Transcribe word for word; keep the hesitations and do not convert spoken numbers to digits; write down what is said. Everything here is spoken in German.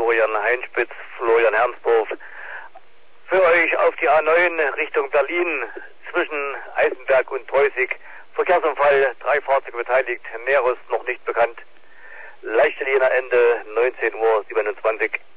Florian Heinspitz, Florian Hernsdorf. Für euch auf die A neun Richtung Berlin zwischen Eisenberg und Preußig. Verkehrsunfall, drei Fahrzeuge beteiligt, Näheres noch nicht bekannt. Leichte Linie Ende neunzehn Uhr siebenundzwanzig.